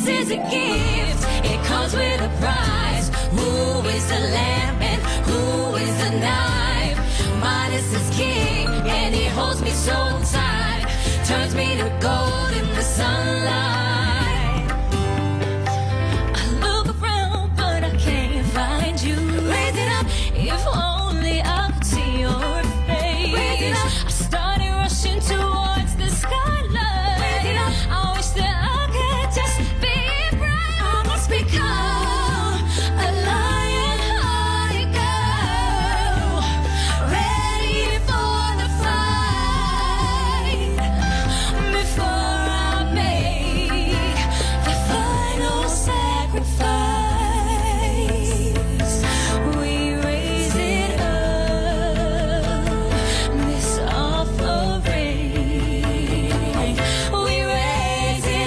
This is a gift, it comes with a price. Who is the lamb and who is the knife? Midas is king and he holds me so tight, turns me to gold in the sunlight. I look around but I can't find you. Raise it up, if only I could see your face. Raise it up, I started rushing towards the skyline. Raise it up, I wish that I could just be bright. I must become a lion-hearted girl, ready for the fight. Before I make the final sacrifice, we raise it up, this offering. We raise it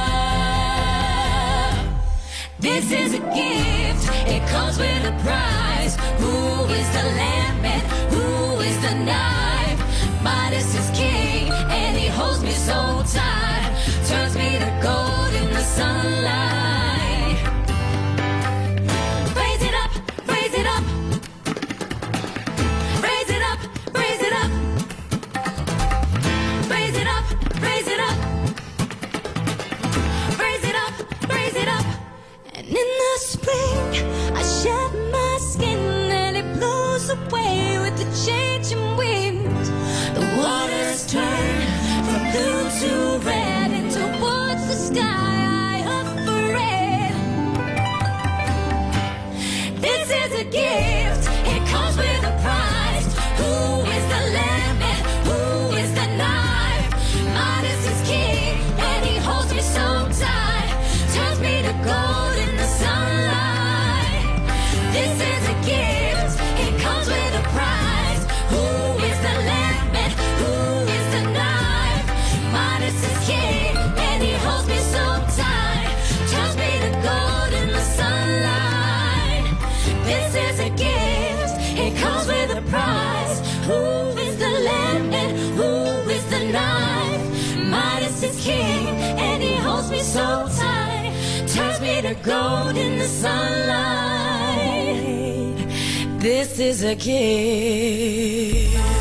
up. This is a gift, it comes with a price. Who is the lamb and who is the knife? Midas is king and he holds me so tight, turns me to gold in the sunlight. Raise it up, raise it up. Raise it up, raise it up. Raise it up, raise it up. Raise it up, raise it up. And in the spring, I shed my skin and it blows away with the changing wind. The waters turn from blue to red, and towards the sky I offer it. This is a gift, it comes with a price. Who is the lamb and who is the knife? Midas is king and he holds me so tight, turns me to gold in the sunlight. This is a gift, it comes with a price. Who is the lamb and who is the knife? Midas is king and he holds me so tight, turns me to gold in the sunlight. This is a gift, it comes with a price. Who is the lamb and who is the knife? Midas is king and he holds me so tight, turns me to gold in the sunlight. This is a gift.